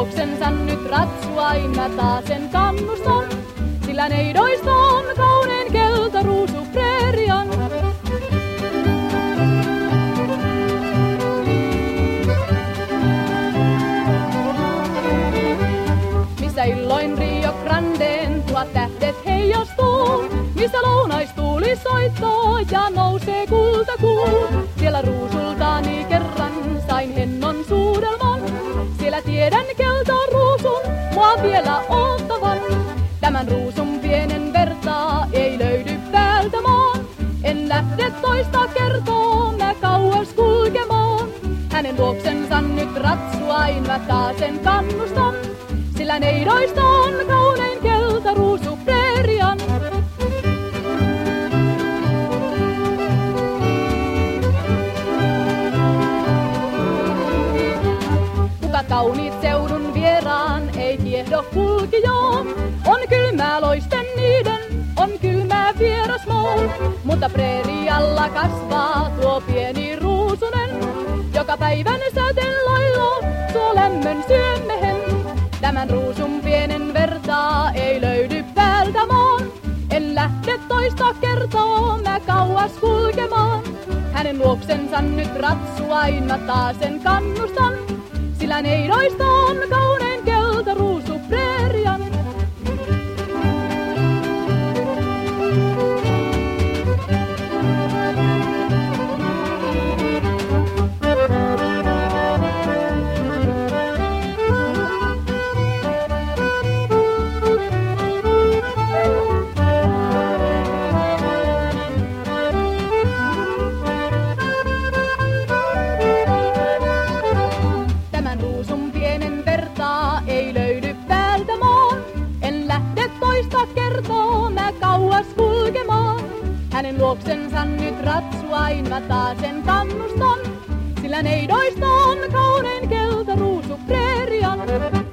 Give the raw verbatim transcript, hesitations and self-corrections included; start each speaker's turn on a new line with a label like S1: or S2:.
S1: luoksensa nyt ratsuain mä taasen kannustan, sillä neidoista on kaunein keltaruusu preerian. Missä illoin Rio Grandeen tuot tähdet heijastuu, missä lounaistuuli soittoo ja nousee kultakuu. Siellä ruusultani kerran sain hennon suudelman, siellä tiedän keltaan ruusun mua vielä ottavan. Tämän ruusun pienen vertaa ei löydy päältä maan, en lähde toista kertaa mä kauas kulkemaan. Hänen luoksensa nyt ratsuain mä taasen kannustan, sillä neidoista on kaunein keltaruusu preerian. Kuka kauniit seudun vieraan ei kiehdo kulkijaa, on kylmää loisten niiden, on kylmää vieras maa. Mutta preerialla kasvaa tuo pieni ruusunen, joka päivän säteen lailla tuo lämmön syömmehen. Tämän ruusun pienen vertaa ei löydy päältä maan, en lähde toista kertaa mä kauas kulkemaan. Hänen luoksensa nyt ratsuain mä taasen kannustan, sillä neidoista on kaunein keltaruusu preerian. Ei löydy päältä maan, en lähde toista kertaa mä kauas kulkemaan. Hänen luoksensa nyt ratsuain mä taasen kannustan, sillä neidoista on kaunein keltaruusu preerian.